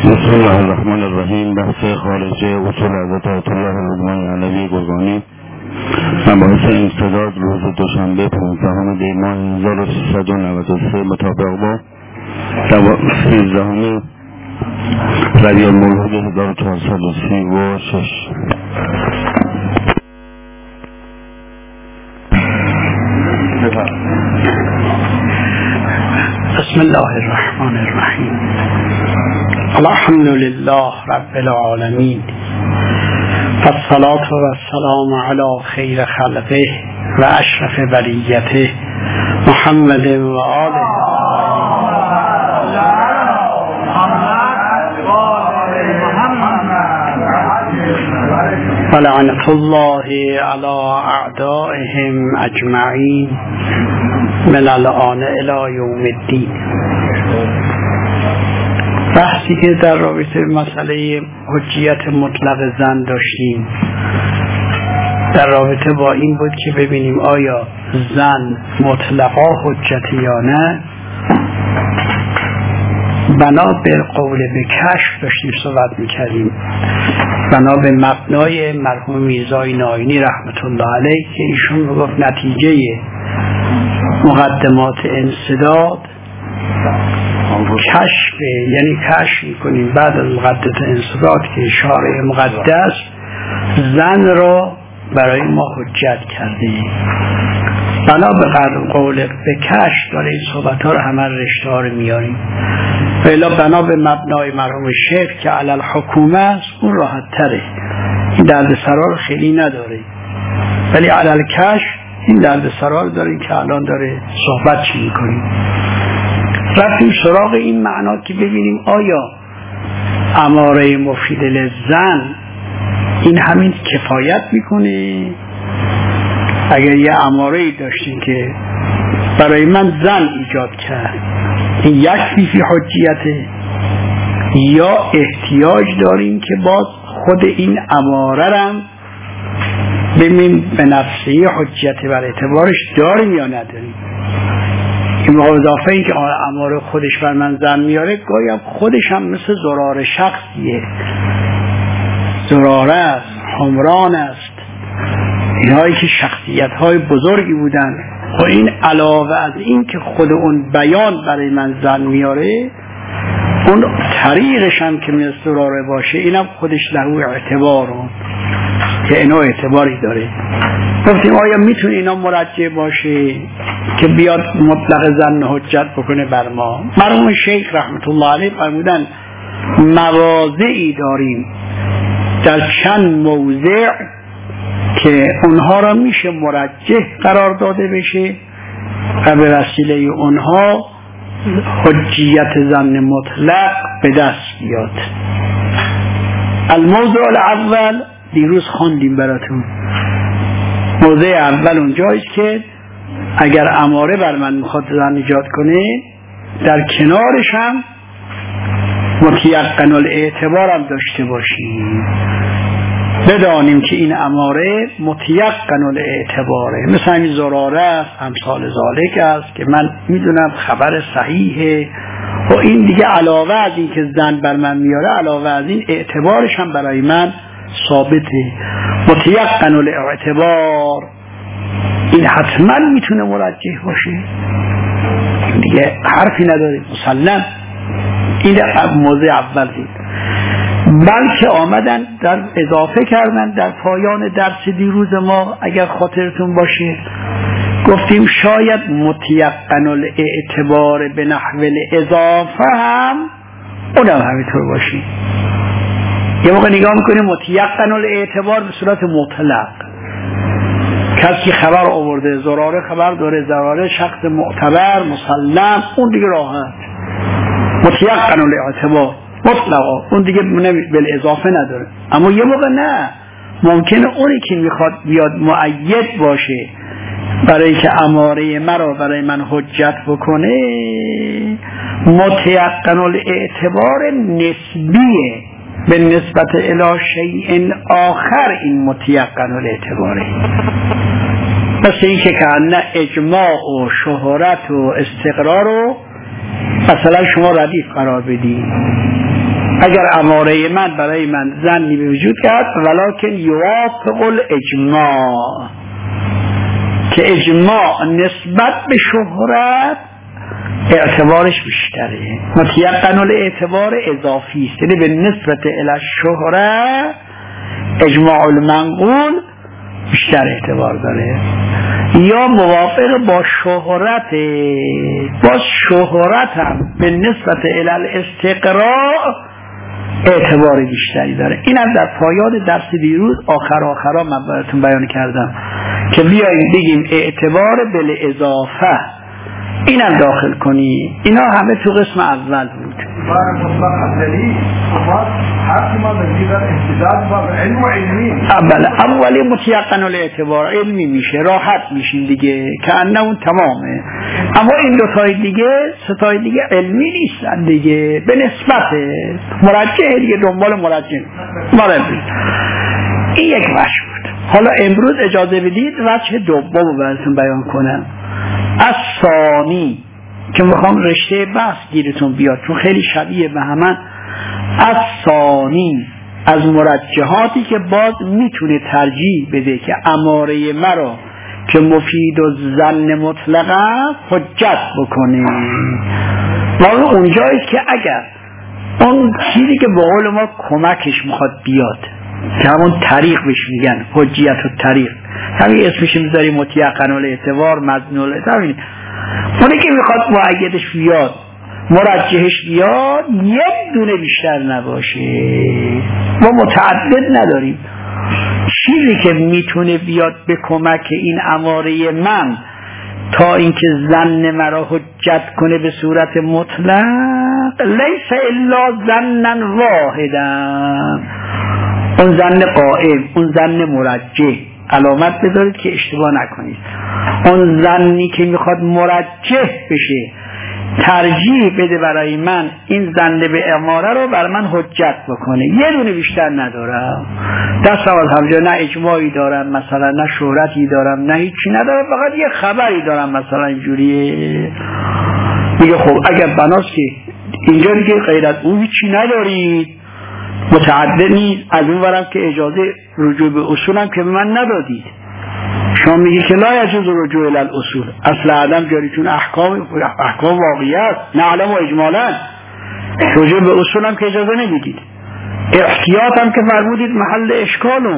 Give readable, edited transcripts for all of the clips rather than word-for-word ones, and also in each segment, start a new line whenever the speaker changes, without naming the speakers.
بسم الله الرحمن الرحیم. بحث خارجه اصول حضرت آیت الله لقمان علوی گرگانی، مباحث امتداد روز دوشنبه 15 دی ماه 1393 مطابق با 13 ربیع المولود 1436.
بسم الله الرحمن الرحیم. الحمد لله رب العالمین، والصلاة والسلام علی خیر خلقه و اشرف بریته محمد و آله و لعنت الله علی اعدائهم اجمعین من الآن الی یوم الدین. بحثی که در رابطه مسئله حجیت مطلق زن داشتیم در رابطه با این بود که ببینیم آیا زن مطلقا حجتی یا نه. بنا به قول به کشف داشتیم صحبت میکردیم، بنا به مبنای مرحوم میرزای ناینی رحمت الله علیه که ایشون گفت نتیجه مقدمات انسداد کشف، یعنی کشف میکنیم بعد از مقدمات انسداد که شارع مقدس زن را برای ما حجت کرده. بنا به قول به کشف داره این صحبت ها رو همه رشته ها رو میاریم. ولی بنا به مبنای مرحوم شیخ که علی الحکومه است اون راحت تره، این درد سرار خیلی نداره، ولی علی الکشف این درد سرار داریم که الان داره صحبت چی میکنیم. رفتیم سراغ این معنا که ببینیم آیا اماره مفید للزن این همین کفایت میکنه؟ اگر یه اماره داشتیم که برای من زن ایجاد کرد، این یک فی حجیته، یا احتیاج داریم که باز خود این اماره رم ببینیم به نفسی حجیت بر اعتبارش داریم یا نداریم. این اضافه این که اماره خودش بر من زن میاره، گاهی خودش هم مثل زرار شخصیه، زراره است، حمران است، اینهایی که شخصیت های بزرگی بودن. و این علاوه از این که خود اون بیان برای من زن میاره، اون طریقش هم که مثل زراره باشه اینم خودش له اعتبار که اینا اعتباری داره. گفتیم آیا میتونه اینا مرجع باشه که بیاد مطلق زن حجت بکنه بر ما؟ مرحوم شیخ رحمت الله علیه فرمودن مواضعی داریم در چند موضع که اونها را میشه مرجح قرار داده بشه و به وسیله اونها حجیت زن مطلق به دست بیاد. الموضوع الاول دیروز خواندیم براتون. موضوع اول اونجاییست که اگر اماره بر من میخواد زن ایجاد کنه، در کنارش هم متیقن الاعتبار هم داشته باشیم، بدانیم که این اماره متیقن الاعتباره، مثل همین زراره است، امثال ذالک است که من میدونم خبر صحیحه و این دیگه علاوه از این که زن بر من میاره، علاوه از این اعتبارش هم برای من ثابته. متیقن الاعتبار این حتما میتونه مرجح باشه، دیگه حرفی نداره، مسلم. این موضوع اول دید. بلکه آمدن در اضافه کردن در پایان درس دیروز ما، اگر خاطرتون باشه گفتیم شاید متیقن الاعتبار به نحو الاضافه هم اونم همینطور باشه. یه موقع نگاه میکنیم متیقن الاعتبار به صورت مطلق، کسی خبر آورده، زراره خبر داره، زراره شخص معتبر مسلم، اون دیگه راحت متیقن الاعتبار مطلقا، اون دیگه بالاضافه نداره. اما یه موقع نه، ممکنه اونی که میخواد بیاد مؤید باشه برای که اماره مرا برای من حجت بکنه، متیقن الاعتبار نسبیه به نسبت الی شیء آخر. این متیقن الاعتباره مثل این که نه اجماع و شهرت و استقرار و مثلا شما ردیف قرار بدی، اگر اماره من برای من ظنی به وجود کرد ولکن یوافق الاجماع، که اجماع نسبت به شهرت اعتبارش بیشتره، متیقن الاعتبار اضافی است، یعنی به نسبت الی الشهرت اجماع المنقول بیشتر اعتبار داره، یا موافق با شهرت، با شهرت هم به نسبت الی الاستقراء اعتبار بیشتری داره. اینم در پایان درس دیروز آخر من براتون بیان کردم که بیاییم بگیم اعتبار بالاضافه اینم داخل کنی. اینا همه تو قسم اول بود. اولی متیقن الاعتبار علمی میشه، راحت میشین دیگه که انه اون تمامه. اما این دوتای دیگه ستای دیگه علمی نیستن دیگه، به نسبت مرجع دیگه، دنبال مرجع این یک وجه بود. حالا امروز اجازه بدید وجه دوم براتون بیان کنم، الثانی، که میخوام رشته بحث گیرتون بیاد چون خیلی شبیه به همه. الثانی، از مرجحاتی که باز میتونه ترجیح بده که اماره مرا که مفید و ظن مطلقه حجت بکنه، واقعا اونجایی که اگر اون چیزی که به قول ما کمکش میخواد بیاد، که همون طریق بهش میگن حجیت و طریق، همین اسمش میذاری متیقن الاعتبار، مظنون الاعتبار، اونی که میخواد مؤیدش بیاد، مرجحش بیاد، یک دونه بیشتر نباشه. ما متعدد نداریم، چیزی که میتونه بیاد به کمک این اماره من تا اینکه ظن مرا حجت کنه به صورت مطلق، لیس الا ظنا واحدا، اون ظن قائم، اون ظن مرجح، علامت بذارید که اشتباه نکنید، اون ظنی که میخواد مرجح بشه ترجیح بده برای من این ظن به اماره رو بر من حجت بکنه، یه دونه بیشتر ندارم، دست از همجا نه اجماعی دارم مثلا، نه شهرتی دارم، نه هیچی ندارم، فقط یه خبری دارم مثلا اینجوریه. میگه خب اگر بناست که اینجا دیگه غیر از اون هیچی ندارید، متعدد نیست، از اون ورم که اجازه رجوع به اصولم که به من ندادید، شما میگی که لا یجوز رجوع الی الاصول، اصل عدم جاریتون احکام واقعی است، نعلم و اجمالا، رجوع به اصولم که اجازه نمیدید، احتیاط هم که فرمودید محل اشکالو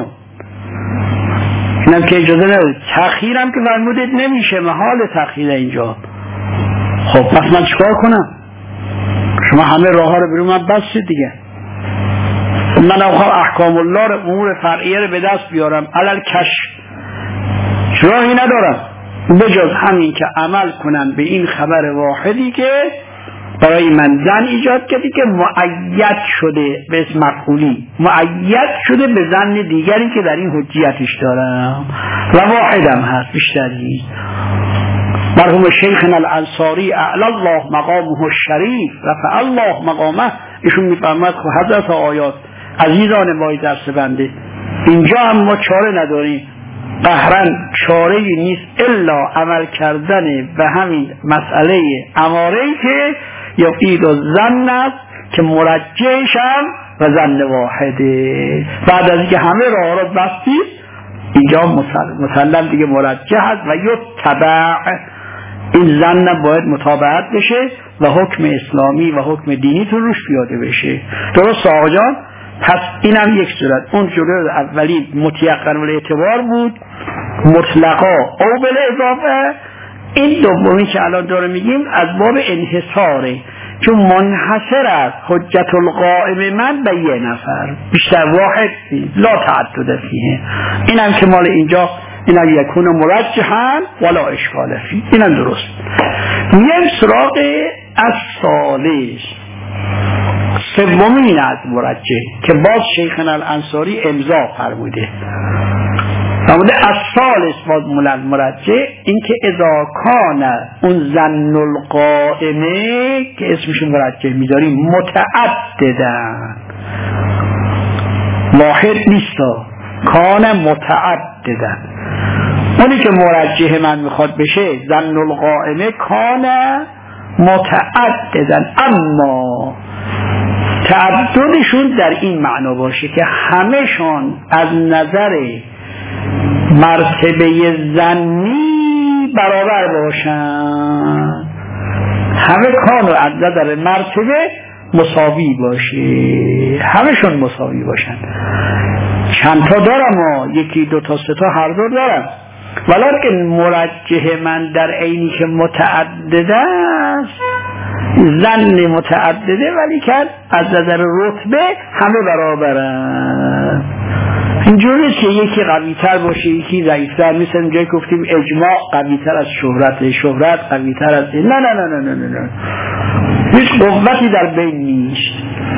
اینم که اجازه ندید، تأخیرم که فرمودید نمیشه، محال تأخیر اینجا. خب پس من چیکار کنم؟ شما همه راه ها رو برای من بستید دیگه، من احکام الله رو، امور فرعیه رو به دست بیارم، علل کشف راهی ندارم بجز همین که عمل کنم به این خبر واحدی که برای من ظن ایجاد کردی که مؤید شده به اسم مفعولی، مؤید شده به ظن دیگری که در این حجیتش دارم و واحدم هست، بیشتر نیست. مرحوم شیخنا الانصاری اعلی الله مقامه الشریف رفع الله مقامه، ایشون میفرماد خب حضرت آیات عزیزان ما درس بنده، اینجا هم ما چاره نداریم، قهرن چاره نیست الا عمل کردن به همین مسئله اماره‌ای که یفید و ظن است که مرجحش هم و ظن واحده. بعد از اینکه همه راه را بستید اینجا مسلم دیگه مرجح است و یتبع، این ظن باید متابعت بشه و حکم اسلامی و حکم دینی تو روش پیاده بشه. درست آقا جان؟ پس اینم یک صورت. اون جلوی اولی متیقن الاعتبار بود مطلقا او بالاضافه، این دومی که الان داره میگیم از باب انحصاره، چون منحصر است حجت القائم من به یه نفر، بیشتر واحد لا تعدد فیه. اینم که مال اینجا اینم یکون مرجحا ولا اشکال فیه، اینم درست. میایم سراغ الثالث، سومین از مرجح که باز شیخنا الانصاری امضا فرموده. فرموده الثالث باز مولد مرجح، این که اذا کان اون ظن القائمه که اسمش مرجح میذاریم متعددن، واحد نیستا، کان متعددن، اونی که مرجح من میخواد بشه ظن القائمه کان متعددن، اما تعددشون در این معنا باشه که همه‌شان از نظر مرتبه ظنی برابر باشن، همه کانو از نظر مرتبه مساوی باشه، همه‌شون مساوی باشن. چند تا دارم، یکی دو تا سه تا هر دو دارم، ولکن مرجح من در عینی که متعدد است، ظن متعدده، ولی که از نظر رتبه همه برابرن. اینجوری که یکی قوی تر باشه یکی ضعیف تر، مثل اینجایی گفتیم اجماع قوی تر از شهرت، شهرت قوی تر از نه نه نه نه نه نه، هیچ قوتی در بین نیست.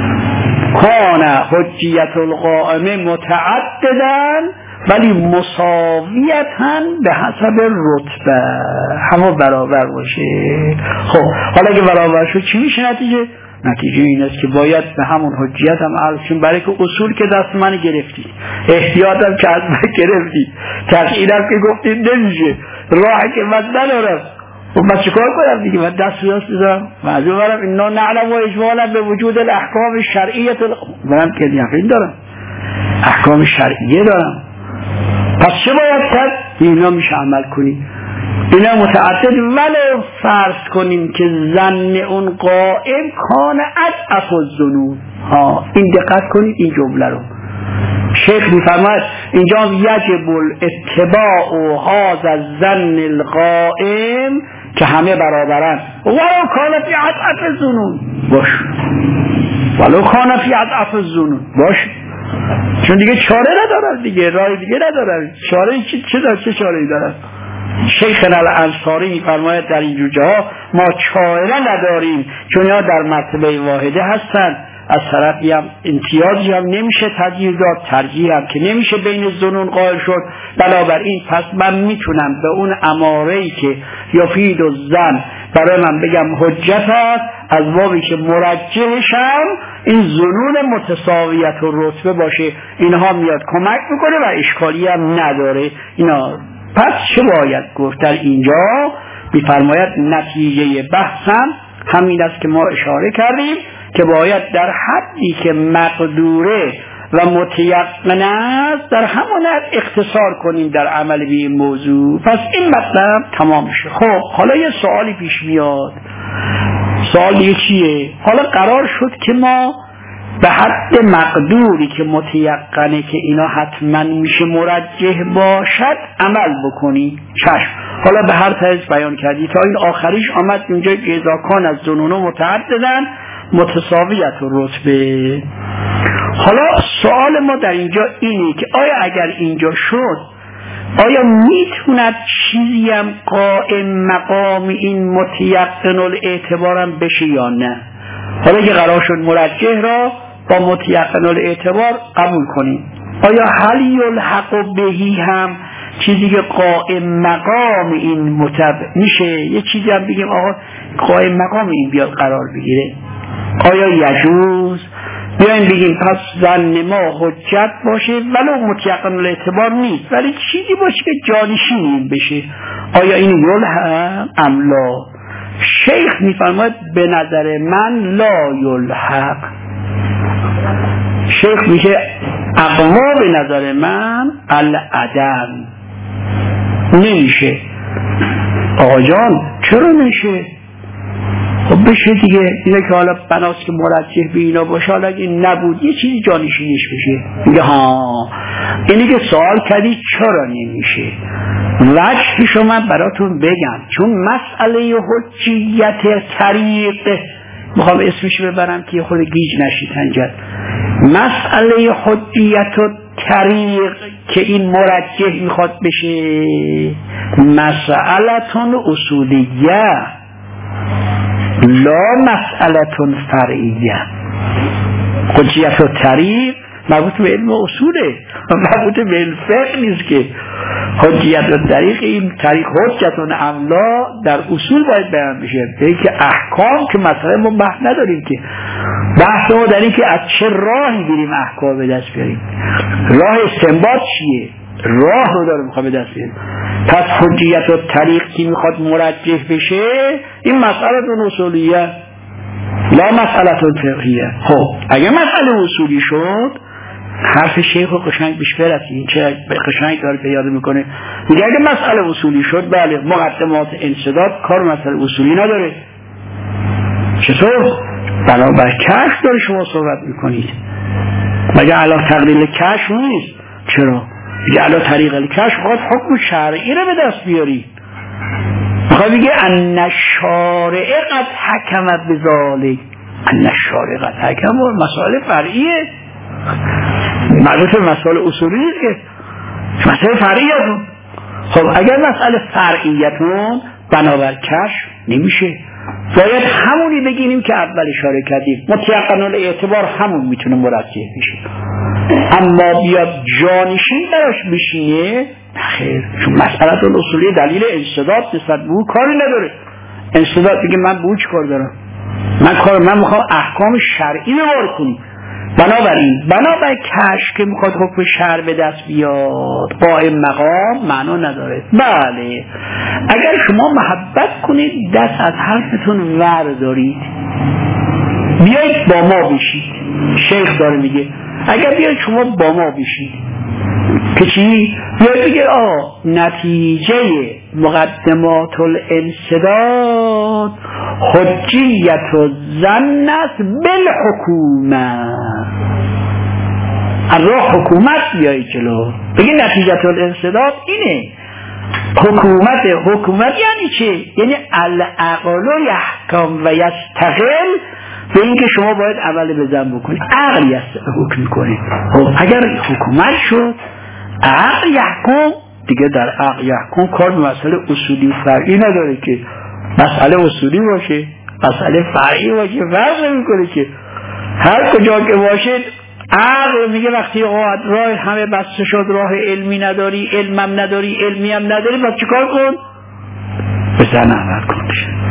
کان حجیت القائمه متعددن ولی مساویتن به حسب رتبه، همه برابر باشه. خب حالا که برابر شد چی میشه نتیجه؟ نتیجه این است که باید به همون حجیت هم عرضیم، برای که اصول که دست من گرفتی، احتیاطم که از من گرفتی، تغییرم که گفتی نمیشه، راه که من ندارم، و من چه کار کنم دیگه؟ من دست بزارم معذور برم اینا نعلم و اجمالا به وجود الاحکام شرعیت منم که یقین دارم، احکام شرعیه دارم، پس چه باید کرد؟ اینا میشه عمل کنی، اینا متعدد، ولو فرض کنیم که ظن اون قائم کان اضعف الظنون. این دقت کنید این جمله رو، شیخ میفرماید اینجا یجب الاتباع هذا الظن القائم که همه برابرن، ولو کان فی اضعف الظنون باش، ولو کان فی اضعف الظنون باش، چون دیگه چاره ندارن دیگه، راه دیگه ندارن، چاره چه چاره‌ای دارن؟ شیخنا الانصاری میفرماید در این جاها ما چاره نداریم، چون اینا در مرتبه واحده هستن، از طرفی هم امتیازی هم نمیشه ترجیح داد، ترجیح هم که نمیشه بین ظنون قائل شد، بنابراین پس من میتونم به اون اماره‌ای که یفید الظن برای من بگم حجت است، از بابی که مرجحشم این ظنون متساویت و رتبه باشه، اینها میاد کمک میکنه و اشکالی هم نداره اینا. پس چه باید گفت در اینجا؟ میفرماید نتیجه بحثم همین است که ما اشاره کردیم که باید در حدی که مقدوره و متیقن است در همون حد اختصار کنیم در عمل به این موضوع. پس این مطلب تمام شد. خب حالا یه سوالی پیش میاد، سوال چیه؟ حالا قرار شد که ما به حد مقدوری که متیقنه که اینا حتما میشه مرجح باشد عمل بکنی، چشم. حالا به هر طرز بیان کردی تا این آخریش آمد اینجا که اذا کان از ظنون متعددن متساویت و رتبه. حالا سوال ما در اینجا اینه که آیا اگر اینجا شد آیا میتوند چیزی هم قائم مقام این متیقن الاعتبارم بشه یا نه؟ حالا که قرار شد مرجح را با متیقن الاعتبار قبول کنیم، آیا هل یلحق بهی هم چیزی که قائم مقام این میشه یه چیزی هم بگیم آقا قائم مقام این بیاد قرار بگیره؟ آیا یجوز بیایم بگیم پس ظن ما حجت باشه ولو متیقن الاعتبار نیست ولی چیزی باشه که جانشین این بشه، آیا این یلحق ام لا؟ شیخ میفرماید به نظر من لا یلحق. شیخ میشه اقما به نظر من العدم نمیشه. آقا جان چرا نمیشه؟ خب بشه دیگه، اینه که حالا بناست که مرجح به اینا باشه، حالا اگه نبود یه چیزی جانشینش بشه. میگه ها اینی که سوال کردی چرا نمیشه، وجه شما براتون بگم، چون مسئله حجیت طریق میخوام اسمش ببرم که خود گیج نشید هنجد، مسئله حجیت طریق که این مرجح میخواد بشه مسئلتون اصولیه لا مسئلتون فرعیه. حجیت طریق مربوط به علم اصوله، مربوط به علم فقه نیست که. حجیت طریق این طریق حجتون املا در اصول باید بیان بشه، به که احکام که مثلا ما بحث نداریم که، بحث ما در این که از چه راهی بریم احکام به دست بیاریم. راه استنباط چیه؟ راه رو داره میخواد به دست بیاره. پس حجیت و طریق که میخواد مرجح بشه این مسئله اصولیه لا مسئله فقهیه. خب اگه مسئله اصولی شد حرف شیخ رو قشنگ بیش برسی. این چه قشنگ داره پیاده میکنه، میگه اگه مسئله اصولی شد بله مقدمات انسداد کار مسئله اصولی نداره. چطور؟ بنابر کشف داره شما صحبت میکنید، مگه علا تقلیل کشف نیست؟ چرا؟ میگه علا طریق الکشف خواهد حکم شرعی رو به دست بیاری. میخواد بگه ان الشارع قد حکم بذالک. ان الشارع قد حکم مسائل فرعیه، مربوط به مسائل اصولی نیست که، مسائل فرعیتون. خب اگر مسئله فرعیتون بنابر کشف نمیشه، باید همونی بگیریم که اول اشاره کردیم، متیقن الاعتبار همون میتونه مرجح بشه. اما بیاد جانشین براش بشینه خیر، چون مسئله اصولی دلیل انسداد نسبت به او کاری نداره. انسداد بگه من به او چی کار دارم، من میخوام احکام شرعی رو وارد کنیم. بنابراین بنابر کشف که میخواد حکم شرع به دست بیاد قائم مقام معنا نداره. بله اگر شما محبت کنید دست از حرفتون ور دارید بیایید با ما بشید، شیخ داره میگه اگر بیایید شما با ما بشید که چی؟ بیایید بگه نتیجه مقدمات الانسداد حجیت و ظن است بالحکومت. از راه حکومت بیایید جلو، بگی نتیجه الانسداد اینه. حکومت یعنی چه؟ یعنی العقل یحکم و یستقل، به این که شما باید عمل بزن بکنید، عقل حکم کنید. اگر حکومت شد عقل یحکم، دیگه در عقل یحکم کار به مسئله اصولی و فرعی نداره که مسئله اصولی باشه مسئله فرعی باشه فرق نمیکنه که هر کجا که باشه. عقل میگه وقتی راه همه بسته شد، راه علمی نداری، علمم نداری، علمی هم نداری، باید چیکار کن؟ بزن عمل کن.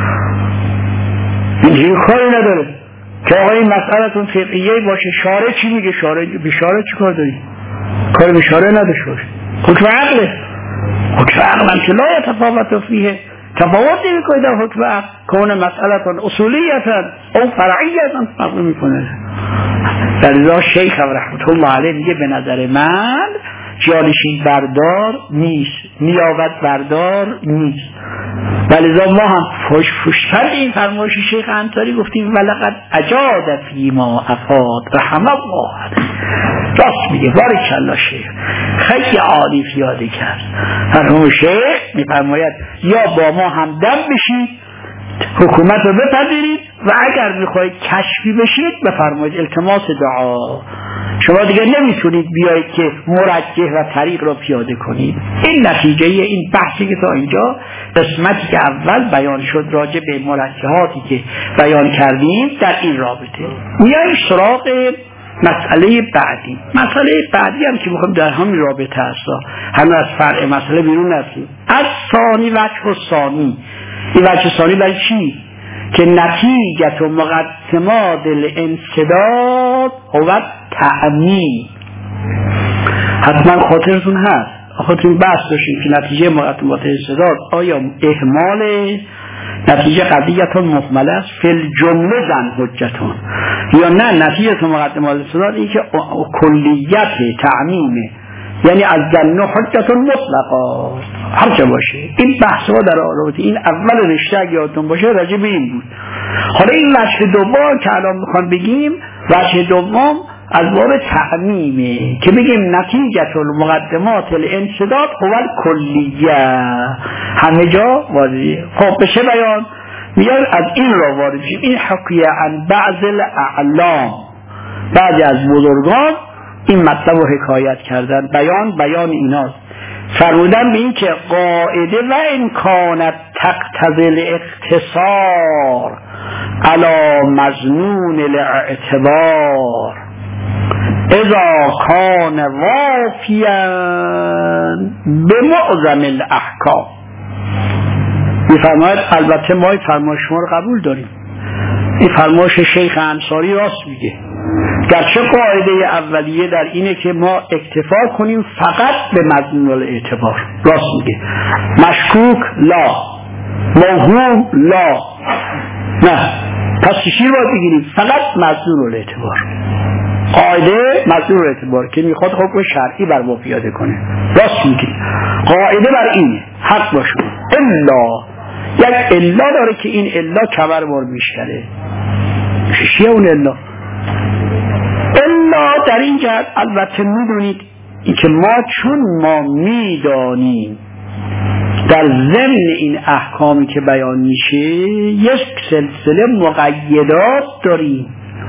اینجوری کاری نداره که آقا این مسئلتون فقهیه باشه. شارع چی میگه؟ به شارع چی کار داری؟ کار به شارع نداشته باشه. حکم عقله، حکم عقل هم که لا یتفاوت فیه، تفاوت نمیکنه در حکم عقل. کون مسئلتون اصولیتن او فرعیتن فرق میکنه. در ازا شیخ رحمت الله علیه میگه به نظر من جانشین بردار نیست، نیابت بردار نیست. ولذا ما هم فشفشتر این فرمایش شیخ انصاری گفتیم ولقد اجاد فیما افاد رحمه الله علیه. راست میگه، بارکالله شیخ خیلی عالی پیاده کرد. فرمایش شیخ میفرماید یا با ما همدم بشید، حکومت رو بپذیرید، و اگر میخواید کشفی بشید بفرمایید التماس دعا. شما دیگه نمیتونید بیایید که مرجح و طریق رو پیاده کنید. این نتیجه این بحثی که تا اینجا قسمتی که اول بیان شد راجع به مرجحاتی که بیان کردیم در این رابطه. میاییم سراغ مسئله بعدی. مسئله بعدی هم که میخوام در همین رابطه هستا، همین از فرع مسئله بیرون نرسیم. از ثانی وجه و ثانی، این وجه ثانی برای چی؟ که نتیجه و مقدمات الانسداد هو تعمیم. حتما خاطرتون هست، خاطرتون بحث داشتیم که نتیجه مقدمات الانسداد آیا اهمال نتیجه قضیتون محمله است فی الجمله زن حجتون، یا نه نتیجه مقدمات الانسداد این که کلیت تعمیمه، یعنی از زن حجتون مطلقا هر چه باشه. این بحث ها در رابطه این اول رشته اگه یادتون باشه راجع به این بود. حالا این وجه دوم که الان میخوام بگیم، وجه دوم از باب تعمیمه که بگیم نتیجه مقدمات الانسداد هو الکلیه، همه جا واضحه. خب به چه بیان میاد؟ از این را وارد شیم. این حکیه عن بعض الاعلام، بعضی از بزرگان این مطلب رو حکایت کردن. بیان ایناست، فرمودن به این که قاعده و امکانت تقتضی الاقتصار علی مظنون الاعتبار اذا کان وافیا بمعظم الاحکام. میفرماید البته ما این فرمایش شما رو قبول داریم، این فرمایش شیخ انصاری راست میگه، گرچه قاعده اولیه در اینه که ما اکتفا کنیم فقط به مظنون الاعتبار. راست میگه. مشکوک لا، موهوم لا، نه، پس شیر باید بگیریم فقط مظنون الاعتبار. قاعده مظنون الاعتبار که میخواد حکم شرعی بر ما پیاده کنه. راست میگه. قاعده بر اینه، حق باشون. الا یک الا داره که این الا کمر بار بیشتره. چیه اون الا؟ الا در این جهت البته میدونید این که ما چون ما میدانیم در ضمن این احکامی که بیان میشه یک سلسله مقیدات داریم،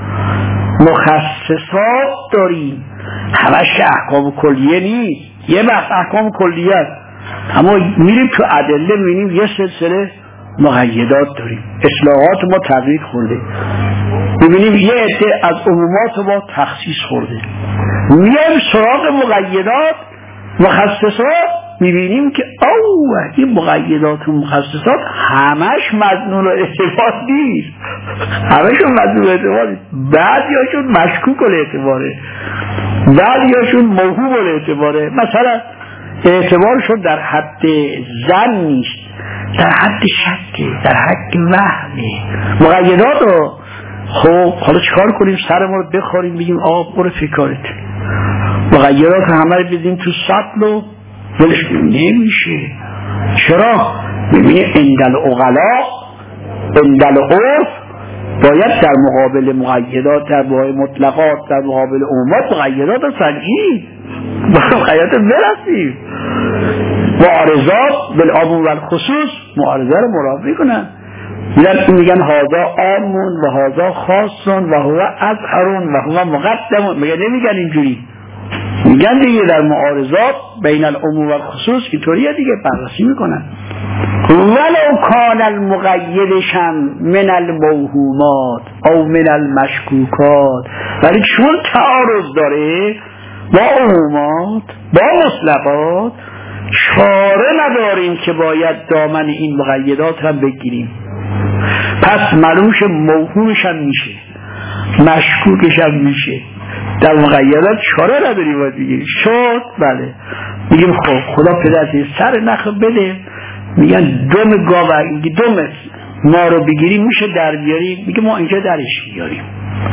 مخصصات داریم، همش احکام کلیه نیست. یه وقت احکام کلیه است، اما میریم تو ادله میبینیم یه سلسله مقیدات داریم. اصلاحات ما تغییر خورده، میبینیم یه عده از عمومات ما تخصیص خورده. میایم سراغ مقیدات مخصصات، میبینیم که این مقیدات و مخصصات همش مظنون الاعتبار نیست، همشون مظنون الاعتبار نیست. بعضیاشون مشکوک الاعتباره، بعضیاشون موهوم الاعتباره. مثلا اعتبارشون در حد ظن نیست، در حد شکه، در حد وهمه. مقیدات رو خب حالا چکار کنیم؟ سرمون رو بخوریم بگیم برو فکرت. مقیدات همه رو بدیم تو سطل و ولش نمیشه. چرا؟ ببینید اندل اغلا اندل عرف باید در مقابل مقیدات، در مقابل مطلقات، در مقابل عمومات مقیدات رو سنجید، مقیدات برسیم. معارضات بالعموم و الخصوص معارضه رو مرافع کنن، میگن هذا عامون و هذا خاصون و هو اظهرون و هو مقدمون. نمیگن اینجوری، میگن دیگه در معارضات بین العموم و الخصوص که طوریه دیگه بررسی میکنن. ولو کان المقیدشم من الموهومات او من المشکوکات، ولی چون تعارض داره با عمومات با مطلقات چاره نداریم که باید دامن این مقیدات هم بگیریم. پس معلومش موهومش هم میشه، مشکوکش هم میشه. در مقیدات چاره نداریم باید بگیریم. شد بله میگیم خب خدا پدرتی سر نخ بده، میگن دم گاوه اینگه دم ما رو بگیریم میشه در بیاریم. میگه ما اینجا درش بیاریم.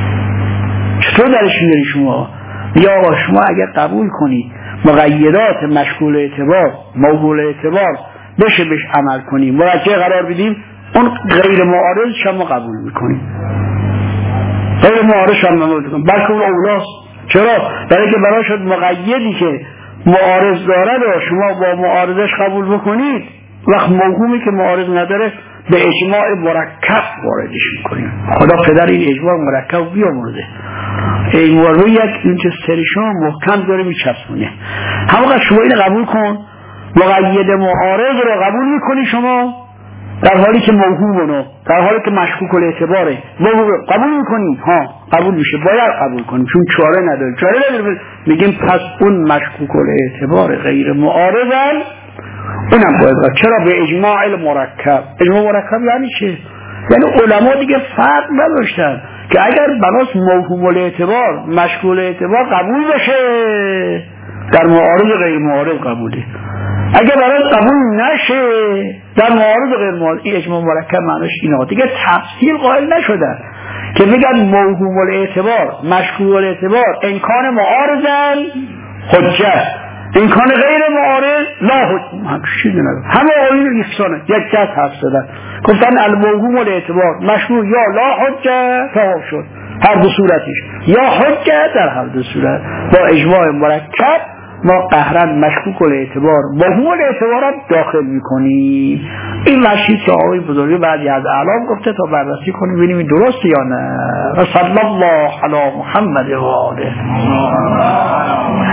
چطور درش بیاریم شما؟ میگه آقا شما اگر قبول کنید مقیدات مشکول اعتبار موهول اعتبار بشه بهش عمل کنیم، مرجع قرار بدیم، اون غیر معارض شما قبول میکنیم. غیر معارض شما قبول میکنیم، بلکه اون اولاست. چرا؟ برای که برای شد مقیدی که معارض داره رو شما با معارضش قبول بکنید، وقت موهومی که معارض نداره به اجماع مرکب واردش میکنیم. خدا پدر این اجماع مرکب بیامرده. اجماع رو یک اینچه سرشون محکم داره میچسبونه. همونقدر شما این قبول کن، مقید معارض رو قبول میکنی شما در حالی که موهومونو، در حالی که مشکوک الاعتباره قبول میکنی. قبول میشه، باید قبول کنیم چون چاره نداره. چاره نداره میگیم پس اون مشکوک الاعتبار غیر معارضن اونم باید. چرا؟ به اجماع مرکب. اجماع مرکب یعنی چه؟ یعنی علما دیگه فرق نداشتن که اگر بناس موهوم الاعتبار مشکوک الاعتبار قبول بشه در معارض غیر معارض قبوله، اگر برای قبول نشه در معارض غیر معارض. این اجماع مرکب معنیش اینه. دیگه تفصیل قائل نشدن که بگن موهوم الاعتبار مشکوک الاعتبار امکان معارضن حجت، امکان غیر معارض لا حجت. همه آیین یکسانه، یک دست حرف زدن گفتن الموهوم الاعتبار مشکوک یا لا حجت تمام شد هر دو صورتش، یا حجت در هر دو صورت. با اجماع مرکب ما قهرن مشکوک الاعتبار موهوم الاعتبار هم داخل میکنیم. این مشید که آقای بزرگی بعدی از اعلام گفته تا بررسی کنیم ببینیم این درست یا نه. صلی الله علی محمد و آله.